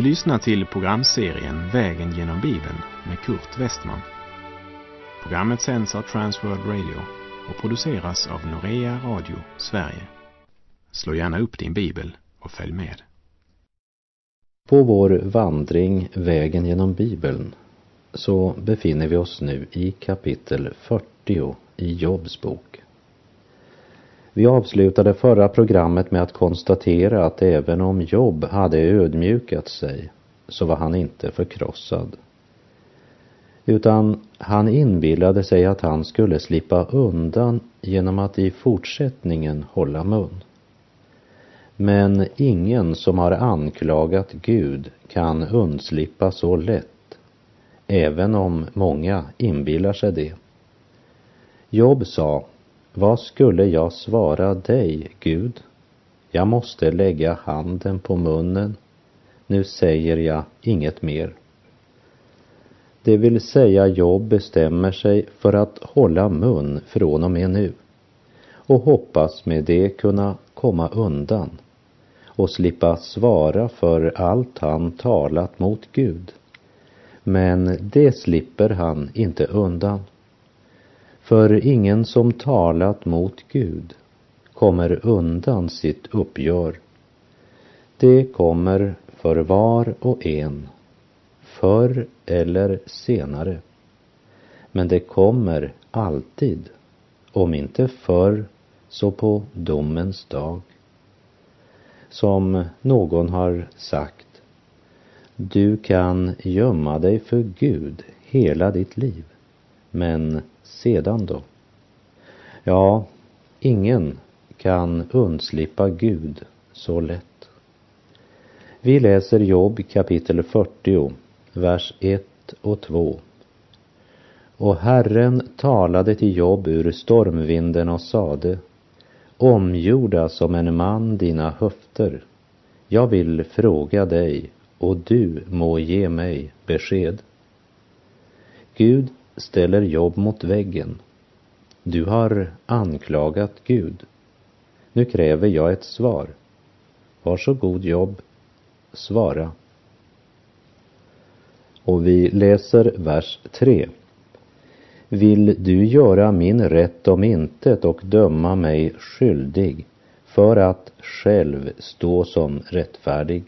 Du lyssnar till programserien Vägen genom Bibeln med Kurt Westman. Programmet sänds av Transworld Radio och produceras av Norea Radio Sverige. Slå gärna upp din bibel och följ med. På vår vandring Vägen genom Bibeln så befinner vi oss nu i kapitel 40 i Jobs bok. Vi avslutade förra programmet med att konstatera att även om Job hade ödmjukat sig så var han inte förkrossad. Utan han inbillade sig att han skulle slippa undan genom att i fortsättningen hålla mun. Men ingen som har anklagat Gud kan undslippa så lätt, även om många inbillar sig det. Job sa: vad skulle jag svara dig, Gud? Jag måste lägga handen på munnen. Nu säger jag inget mer. Det vill säga, Job bestämmer sig för att hålla mun från och med nu och hoppas med det kunna komma undan och slippa svara för allt han talat mot Gud. Men det slipper han inte undan. För ingen som talat mot Gud kommer undan sitt uppgör. Det kommer för var och en, förr eller senare. Men det kommer alltid, om inte förr så på domens dag. Som någon har sagt: du kan gömma dig för Gud hela ditt liv, men sedan då? Ja, ingen kan undslippa Gud så lätt. Vi läser Job kapitel 40, vers 1 och 2. Och Herren talade till Job ur stormvinden och sade: omgjorda som en man dina höfter. Jag vill fråga dig, och du må ge mig besked. Gud ställer Job mot väggen. Du har anklagat Gud. Nu kräver jag ett svar. Varsågod, Job, svara. Och vi läser vers 3. Vill du göra min rätt om intet och döma mig skyldig för att själv stå som rättfärdig?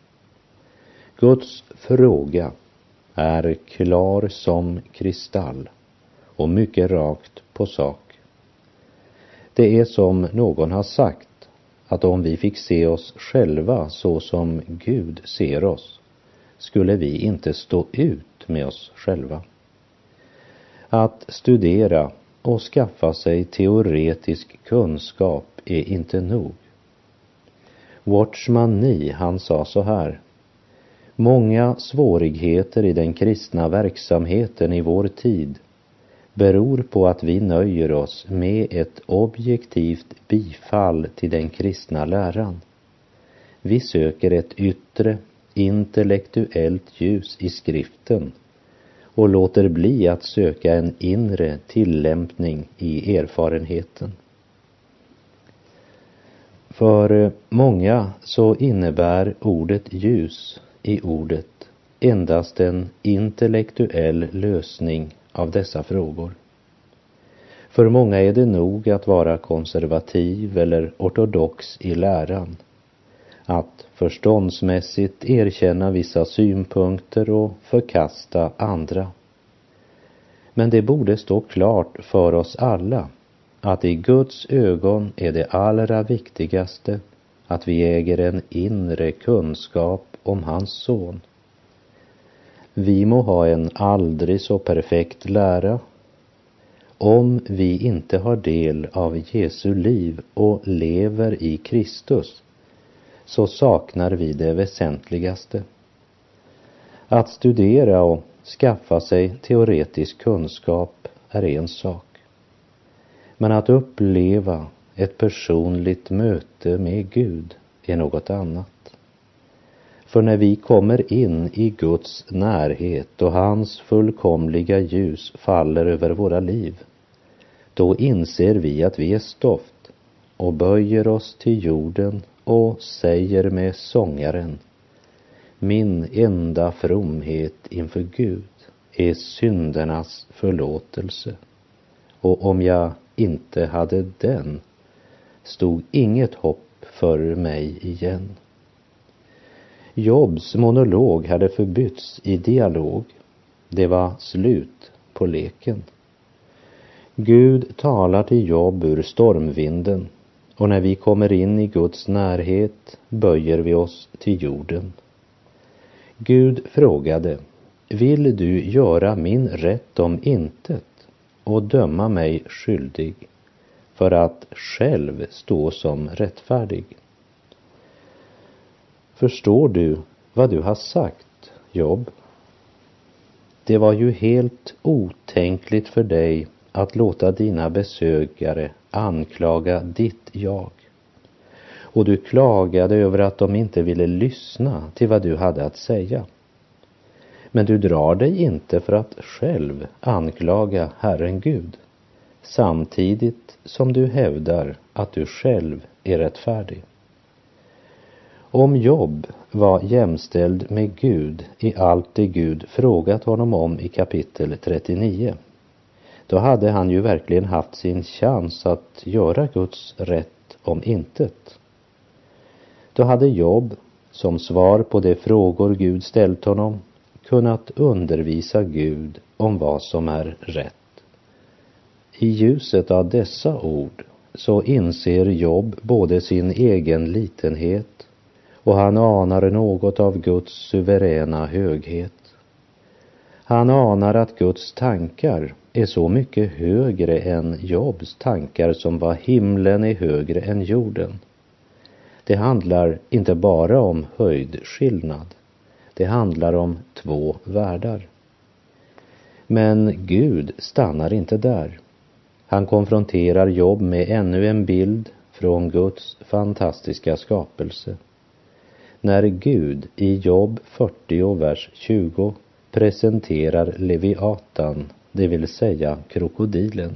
Guds fråga är klar som kristall och mycket rakt på sak. Det är som någon har sagt, att om vi fick se oss själva så som Gud ser oss, skulle vi inte stå ut med oss själva. Att studera och skaffa sig teoretisk kunskap är inte nog. Watchman Nee, han sa så här: många svårigheter i den kristna verksamheten i vår tid beror på att vi nöjer oss med ett objektivt bifall till den kristna läran. Vi söker ett yttre, intellektuellt ljus i skriften och låter bli att söka en inre tillämpning i erfarenheten. För många så innebär ordet ljus i ordet endast en intellektuell lösning av dessa frågor. För många är det nog att vara konservativ eller ortodox i läran, att förståndsmässigt erkänna vissa synpunkter och förkasta andra. Men det borde stå klart för oss alla att i Guds ögon är det allra viktigaste att vi äger en inre kunskap om hans son. Vi må ha en aldrig så perfekt lära. Om vi inte har del av Jesu liv och lever i Kristus, så saknar vi det väsentligaste. Att studera och skaffa sig teoretisk kunskap är en sak. Men att uppleva ett personligt möte med Gud är något annat. För när vi kommer in i Guds närhet och hans fullkomliga ljus faller över våra liv, då inser vi att vi är stoft och böjer oss till jorden och säger med sångaren: min enda fromhet inför Gud är syndernas förlåtelse. Och om jag inte hade den, stod inget hopp för mig igen. Jobs monolog hade förbytts i dialog. Det var slut på leken. Gud talar till Job ur stormvinden, och när vi kommer in i Guds närhet böjer vi oss till jorden. Gud frågade: vill du göra min rätt om intet och döma mig skyldig för att själv stå som rättfärdig? Förstår du vad du har sagt, Job? Det var ju helt otänkligt för dig att låta dina besökare anklaga ditt jag. Och du klagade över att de inte ville lyssna till vad du hade att säga. Men du drar dig inte för att själv anklaga Herren Gud, samtidigt som du hävdar att du själv är rättfärdig. Om Job var jämställd med Gud i allt det Gud frågat honom om i kapitel 39, då hade han ju verkligen haft sin chans att göra Guds rätt om intet. Då hade Job, som svar på de frågor Gud ställt honom, kunnat undervisa Gud om vad som är rätt. I ljuset av dessa ord så inser Job både sin egen litenhet och han anar något av Guds suveräna höghet. Han anar att Guds tankar är så mycket högre än Jobs tankar, som var himlen är högre än jorden. Det handlar inte bara om höjdskillnad. Det handlar om två världar. Men Gud stannar inte där. Han konfronterar Job med ännu en bild från Guds fantastiska skapelse. När Gud i Job 40 vers 20 presenterar Leviatan, det vill säga krokodilen.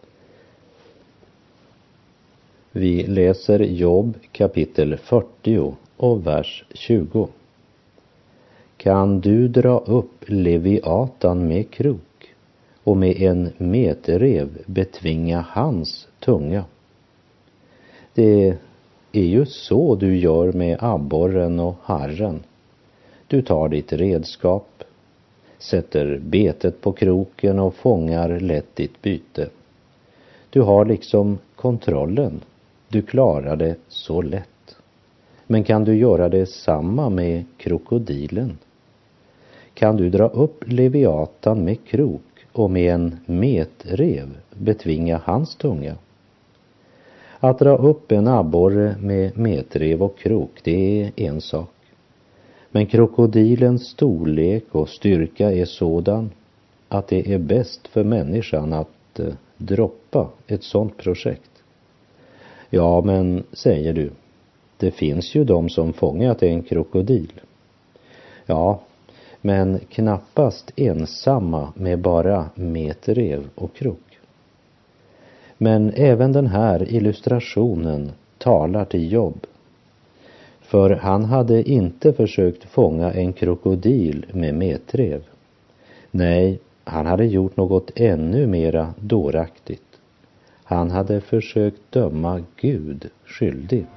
Vi läser Job kapitel 40 och vers 20. Kan du dra upp Leviatan med krok och med en metrev betvinga hans tunga? Det är ju så du gör med abborren och harren. Du tar ditt redskap, sätter betet på kroken och fångar lätt ditt byte. Du har liksom kontrollen. Du klarar det så lätt. Men kan du göra det samma med krokodilen? Kan du dra upp Leviatan med krok och med en metrev betvinga hans tunga? Att dra upp en abborre med metrev och krok, det är en sak. Men krokodilens storlek och styrka är sådan att det är bäst för människan att droppa ett sådant projekt. Ja, men säger du, det finns ju de som fångat en krokodil. Ja, men knappast ensamma med bara metrev och krok. Men även den här illustrationen talar till Job. För han hade inte försökt fånga en krokodil med metrev. Nej, han hade gjort något ännu mera dåraktigt. Han hade försökt döma Gud skyldig.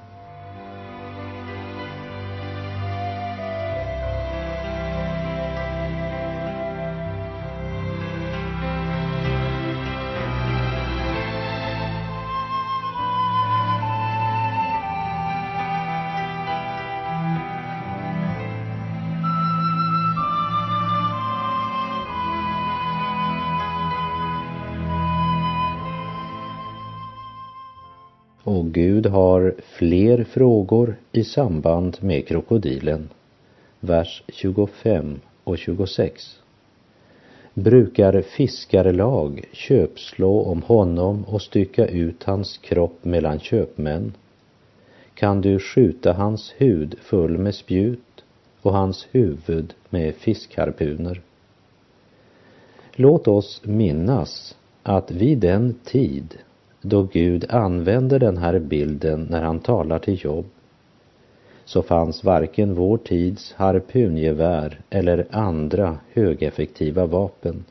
Och Gud har fler frågor i samband med krokodilen. Vers 25 och 26. Brukar fiskarlag köpslå om honom och stycka ut hans kropp mellan köpmän? Kan du skjuta hans hud full med spjut och hans huvud med fiskharpuner? Låt oss minnas att vid den tid då Gud använder den här bilden när han talar till Job, så fanns varken vår tids harpungevär eller andra högeffektiva vapen.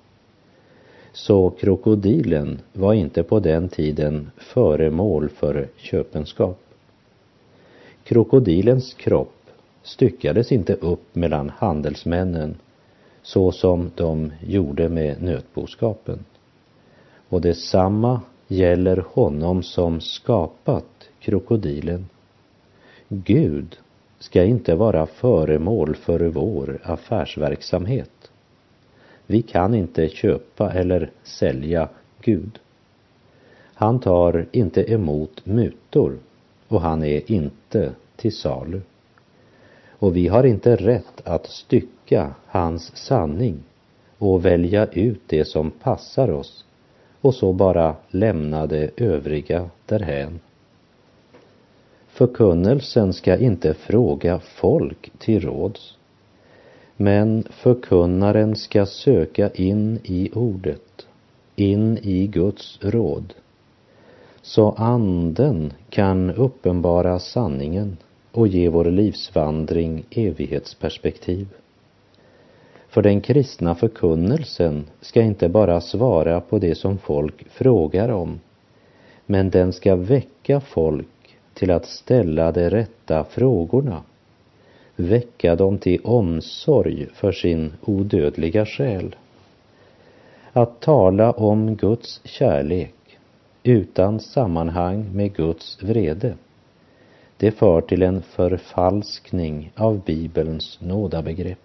Så krokodilen var inte på den tiden föremål för köpenskap. Krokodilens kropp styckades inte upp mellan handelsmännen så som de gjorde med nötboskapen. Och detsamma gäller honom som skapat krokodilen. Gud ska inte vara föremål för vår affärsverksamhet. Vi kan inte köpa eller sälja Gud. Han tar inte emot mutor och han är inte till salu. Och vi har inte rätt att stycka hans sanning och välja ut det som passar oss och så bara lämna det övriga därhän. Förkunnelsen ska inte fråga folk till råds, men förkunnaren ska söka in i ordet, in i Guds råd, så anden kan uppenbara sanningen och ge vår livsvandring evighetsperspektiv. För den kristna förkunnelsen ska inte bara svara på det som folk frågar om, men den ska väcka folk till att ställa de rätta frågorna, väcka dem till omsorg för sin odödliga själ. Att tala om Guds kärlek utan sammanhang med Guds vrede, det för till en förfalskning av Bibelns nådabegrepp.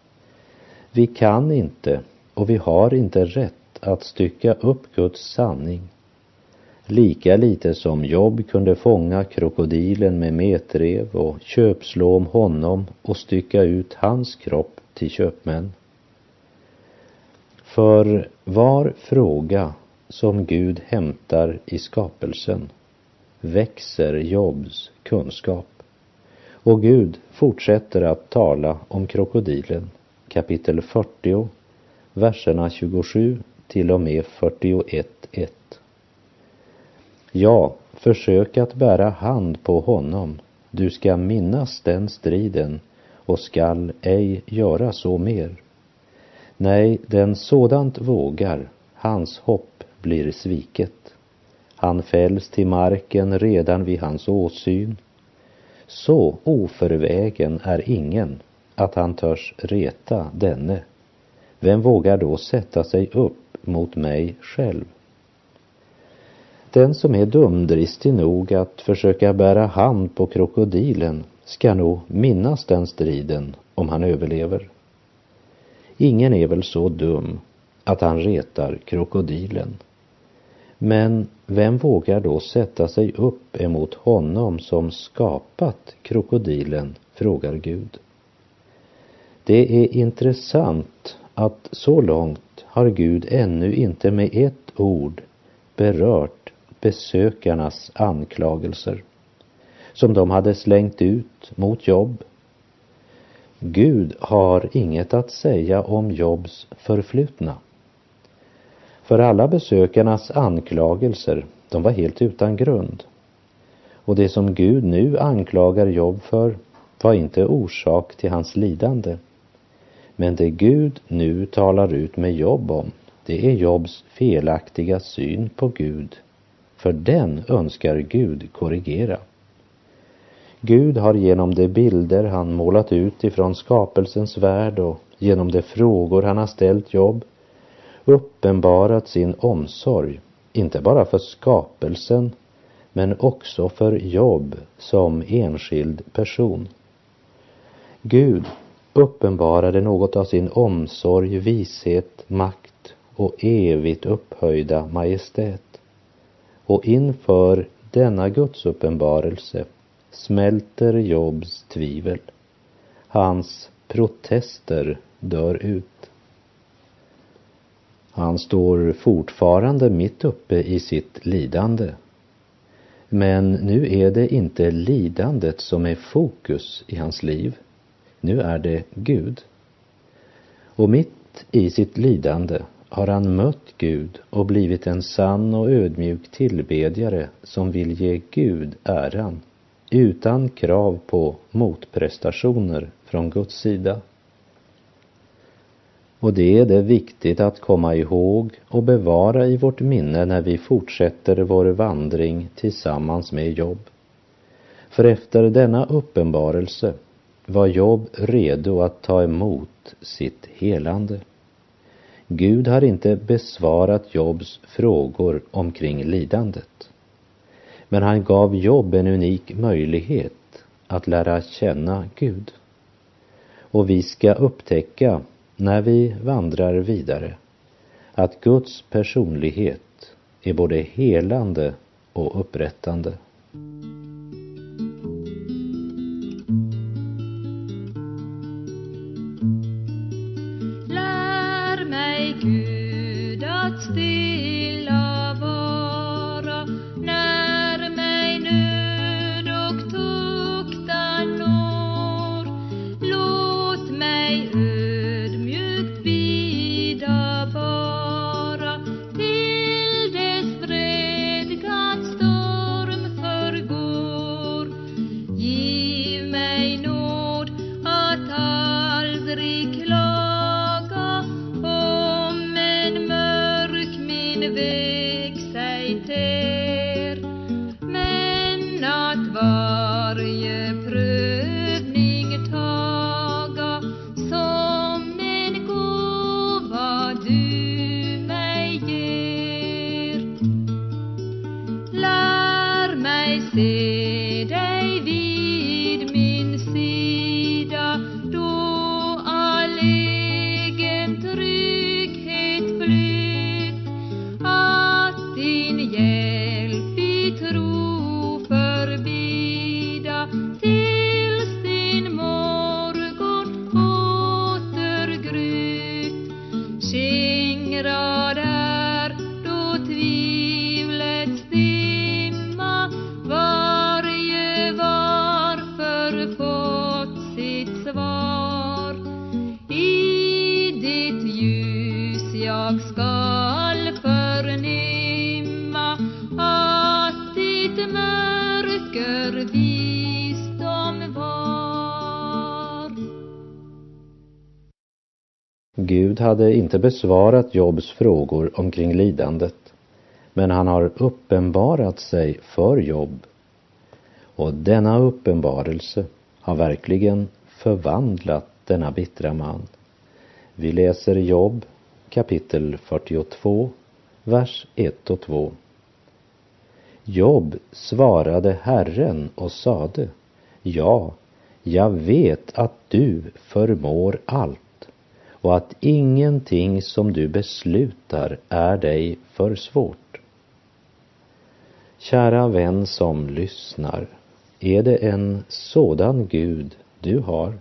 Vi kan inte och vi har inte rätt att stycka upp Guds sanning. Lika lite som Job kunde fånga krokodilen med metrev och köpslå om honom och stycka ut hans kropp till köpmän. För var fråga som Gud hämtar i skapelsen växer Jobs kunskap. Och Gud fortsätter att tala om krokodilen, kapitel 40, verserna 27 till och med 41:1. Ja, försök att bära hand på honom, du ska minnas den striden och skall ej göra så mer. Nej, den sådant vågar, hans hopp blir sviket. Han fälls till marken redan vid hans åsyn. Så oförvägen är ingen att han törs reta denne. Vem vågar då sätta sig upp mot mig själv? Den som är dumdristig nog att försöka bära hand på krokodilen ska nog minnas den striden om han överlever. Ingen är väl så dum att han retar krokodilen. Men vem vågar då sätta sig upp emot honom som skapat krokodilen, frågar Gud. Det är intressant att så långt har Gud ännu inte med ett ord berört besökarnas anklagelser som de hade slängt ut mot Job. Gud har inget att säga om Jobs förflutna. För alla besökarnas anklagelser, de var helt utan grund. Och det som Gud nu anklagar Job för var inte orsak till hans lidande. Men det Gud nu talar ut med Job om, det är Jobs felaktiga syn på Gud. För den önskar Gud korrigera. Gud har genom de bilder han målat ut ifrån skapelsens värld och genom de frågor han har ställt Job uppenbarat sin omsorg, inte bara för skapelsen, men också för Job som enskild person. Gud uppenbarade något av sin omsorg, vishet, makt och evigt upphöjda majestät. Och inför denna Guds uppenbarelse smälter Jobs tvivel. Hans protester dör ut. Han står fortfarande mitt uppe i sitt lidande. Men nu är det inte lidandet som är fokus i hans liv. Nu är det Gud. Och mitt i sitt lidande har han mött Gud och blivit en sann och ödmjuk tillbedjare som vill ge Gud äran utan krav på motprestationer från Guds sida. Och det är det viktigt att komma ihåg och bevara i vårt minne när vi fortsätter vår vandring tillsammans med Job. För efter denna uppenbarelse var Job redo att ta emot sitt helande. Gud har inte besvarat Jobs frågor omkring lidandet. Men han gav Job en unik möjlighet att lära känna Gud. Och vi ska upptäcka när vi vandrar vidare att Guds personlighet är både helande och upprättande. Lär mig, Gud, att stilla vara när mig nöd och tuktan når. Låt mig ödmjukt bida bara till dess vredgans storm förgår. Giv mig nåd att aldrig klaga om en mörk min väg sig ter, men att varje prövning taga som en gåva du mig ger. Lär mig se dig vid min sida då all egen trygghet flytt, att din hjälp i tro förbida tills din morgon återgrytt. Skingrad är då tvivlets dimma, varje varför fått sitt svar. I ditt ljus jag skall förnimma att ditt mörker visdom var. Gud hade inte besvarat Jobs frågor omkring lidandet, men han har uppenbarat sig för Job. Och denna uppenbarelse har verkligen förvandlat denna bittra man. Vi läser Job kapitel 42, vers 1 och 2. Job svarade Herren och sade: Ja, jag vet att du förmår allt och att ingenting som du beslutar är dig för svårt. Kära vän som lyssnar, är det en sådan Gud du har?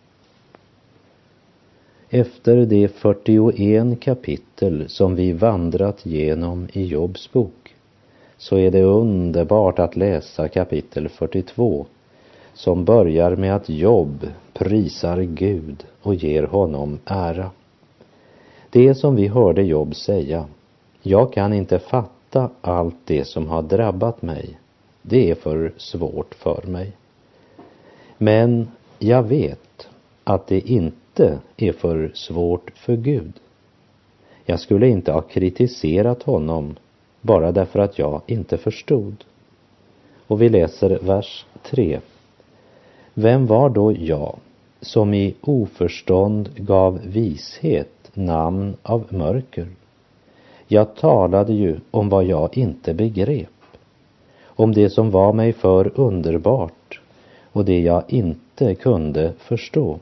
Efter de 41 kapitel som vi vandrat genom i Jobs bok, så är det underbart att läsa kapitel 42, som börjar med att Job prisar Gud och ger honom ära. Det som vi hörde Job säga: jag kan inte fatta allt det som har drabbat mig. Det är för svårt för mig. Men jag vet att det inte är för svårt för Gud. Jag skulle inte ha kritiserat honom bara därför att jag inte förstod. Och vi läser vers 3. Vem var då jag som i oförstånd gav vishet namn av mörker? Jag talade ju om vad jag inte begrep, om det som var mig för underbart och det jag inte kunde förstå.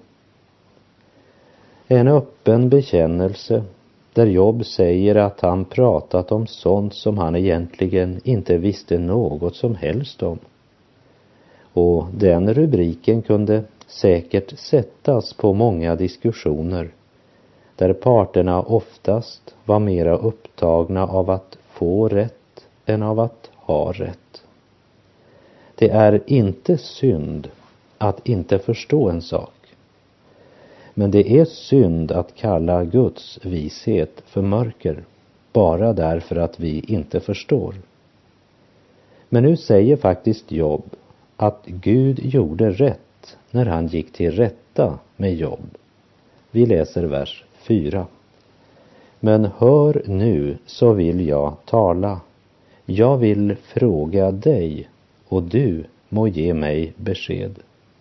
En öppen bekännelse där Job säger att han pratat om sånt som han egentligen inte visste något som helst om. Och den rubriken kunde säkert sättas på många diskussioner där parterna oftast var mera upptagna av att få rätt än av att ha rätt. Det är inte synd att inte förstå en sak. Men det är synd att kalla Guds vishet för mörker bara därför att vi inte förstår. Men nu säger faktiskt Job att Gud gjorde rätt när han gick till rätta med Jobb. Vi läser vers 4. Men hör nu, så vill jag tala. Jag vill fråga dig, och du må ge mig besked.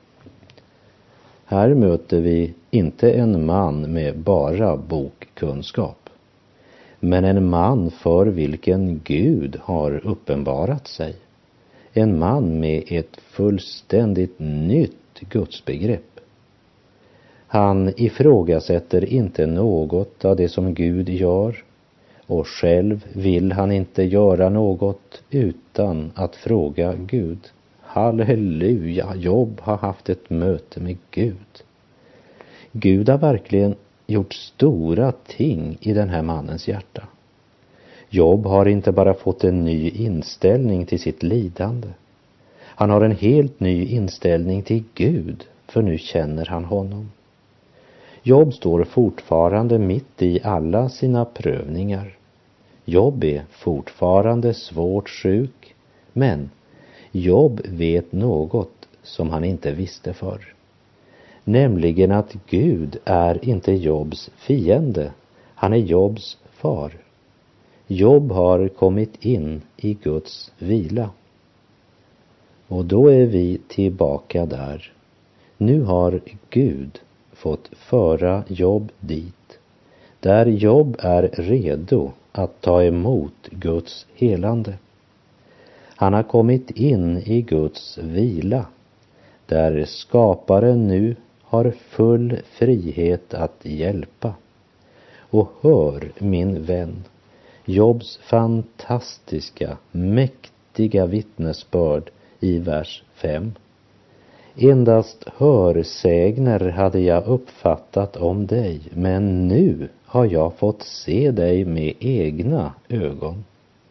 Här möter vi inte en man med bara bokkunskap, men en man för vilken Gud har uppenbarat sig. En man med ett fullständigt nytt gudsbegrepp. Han ifrågasätter inte något av det som Gud gör, och själv vill han inte göra något utan att fråga Gud. Halleluja, Jobb har haft ett möte med Gud. Gud har verkligen gjort stora ting i den här mannens hjärta. Jobb har inte bara fått en ny inställning till sitt lidande. Han har en helt ny inställning till Gud, för nu känner han honom. Jobb står fortfarande mitt i alla sina prövningar. Jobb är fortfarande svårt sjuk, men Jobb vet något som han inte visste förr. Nämligen att Gud är inte Jobbs fiende, han är Jobbs far. Jobb har kommit in i Guds vila. Och då är vi tillbaka där. Nu har Gud fått föra Jobb dit, där Jobb är redo att ta emot Guds helande. Han har kommit in i Guds vila, där skaparen nu har full frihet att hjälpa. Och hör, min vän, Jobbs fantastiska, mäktiga vittnesbörd i vers 5. Endast hörsägner hade jag uppfattat om dig, men nu har jag fått se dig med egna ögon.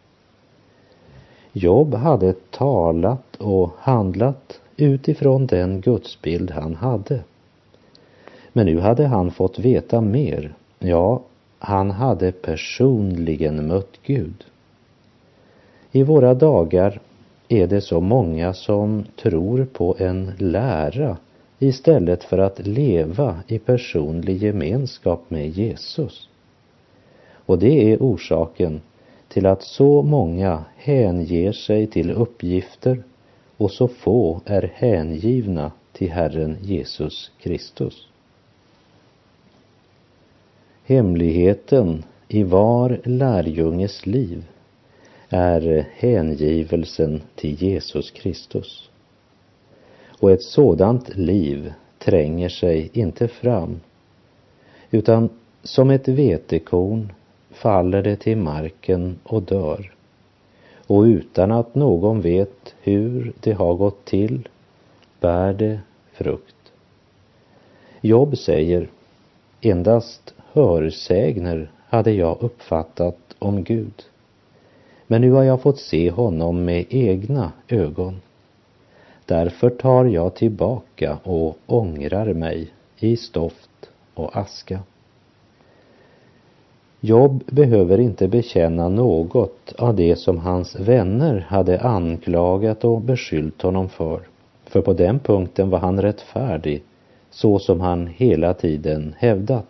Jobb hade talat och handlat utifrån den gudsbild han hade. Men nu hade han fått veta mer. Ja, han hade personligen mött Gud. I våra dagar är det så många som tror på en lära istället för att leva i personlig gemenskap med Jesus. Och det är orsaken till att så många hänger sig till uppgifter och så få är hängivna till Herren Jesus Kristus. Hemligheten i var lärjunges liv är hängivelsen till Jesus Kristus. Och ett sådant liv tränger sig inte fram, utan som ett vetekorn faller det till marken och dör. Och utan att någon vet hur det har gått till, bär det frukt. Jobb säger, endast hörsägner hade jag uppfattat om Gud. Men nu har jag fått se honom med egna ögon. Därför tar jag tillbaka och ångrar mig i stoft och aska. Jobb behöver inte bekänna något av det som hans vänner hade anklagat och beskyllt honom för på den punkten var han rättfärdig, så som han hela tiden hävdat.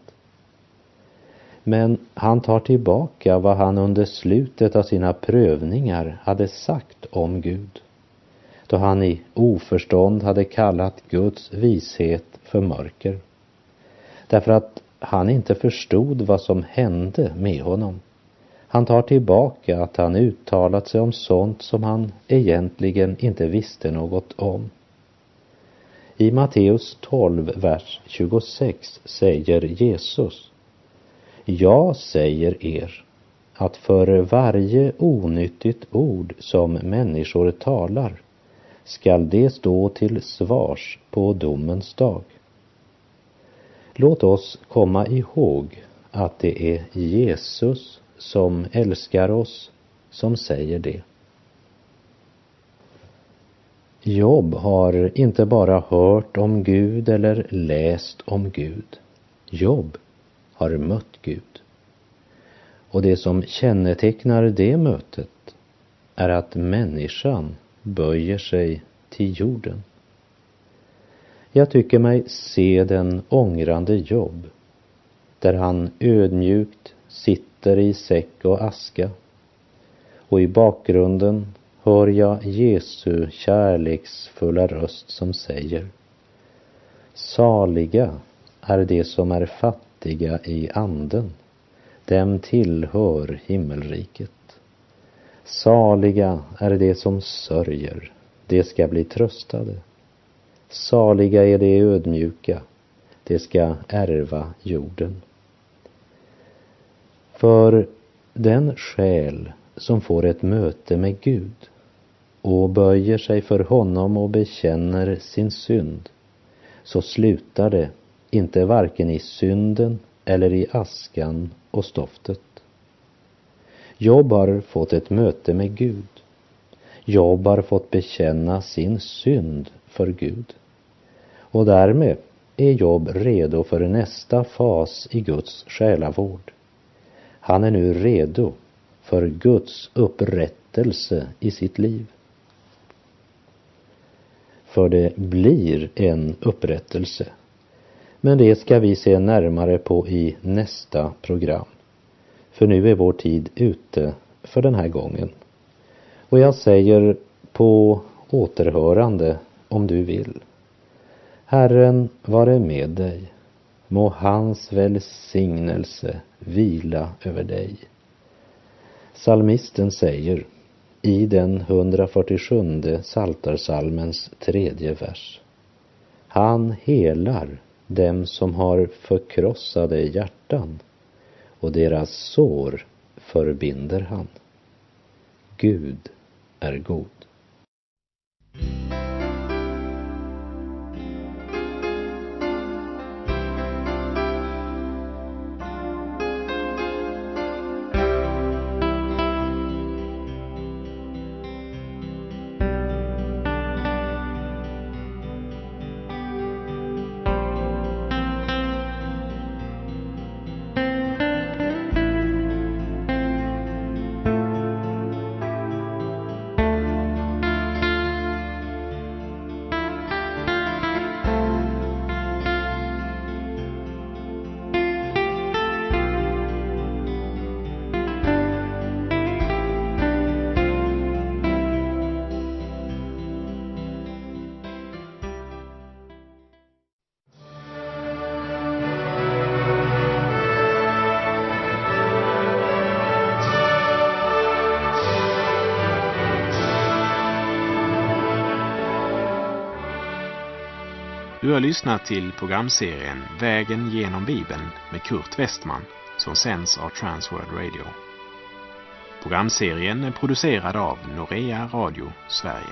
Men han tar tillbaka vad han under slutet av sina prövningar hade sagt om Gud, då han i oförstånd hade kallat Guds vishet för mörker. Därför att han inte förstod vad som hände med honom. Han tar tillbaka att han uttalat sig om sånt som han egentligen inte visste något om. I Matteus 12, vers 26 säger Jesus: jag säger er att för varje onyttigt ord som människor talar skall det stå till svars på domens dag. Låt oss komma ihåg att det är Jesus som älskar oss som säger det. Jobb har inte bara hört om Gud eller läst om Gud. Jobb har mött Gud. Och det som kännetecknar det mötet är att människan böjer sig till jorden. Jag tycker mig se den ångrande Job, där han ödmjukt sitter i säck och aska, och i bakgrunden hör jag Jesu kärleksfulla röst som säger: saliga är de som är fattiga i anden, dem tillhör himmelriket. Saliga är de som sörjer, de ska bli tröstade. Saliga är de ödmjuka, de ska ärva jorden. För den själ som får ett möte med Gud och böjer sig för honom och bekänner sin synd, så slutar det inte varken i synden eller i askan och stoftet. Job har fått ett möte med Gud. Job har fått bekänna sin synd för Gud. Och därmed är Job redo för nästa fas i Guds själavård. Han är nu redo för Guds upprättelse i sitt liv. För det blir en upprättelse. Men det ska vi se närmare på i nästa program. För nu är vår tid ute för den här gången. Och jag säger på återhörande om du vill. Herren vare med dig. Må hans välsignelse vila över dig. Psalmisten säger i den 147 Psaltarpsalmens 3:e vers: han helar dem som har förkrossade hjärtan, och deras sår förbinder han. Gud är god. Du har lyssnat till programserien Vägen genom Bibeln med Kurt Westman som sänds av Transworld Radio. Programserien är producerad av Norea Radio Sverige.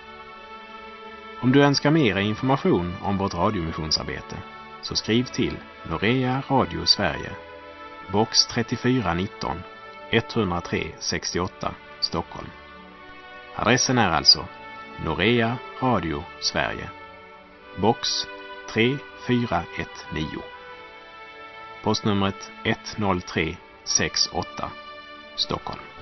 Om du önskar mer information om vårt radiomissionsarbete så skriv till Norea Radio Sverige, box 3419 103 68 Stockholm. Adressen är alltså Norea Radio Sverige, box 3419. Postnumret 10368 Stockholm.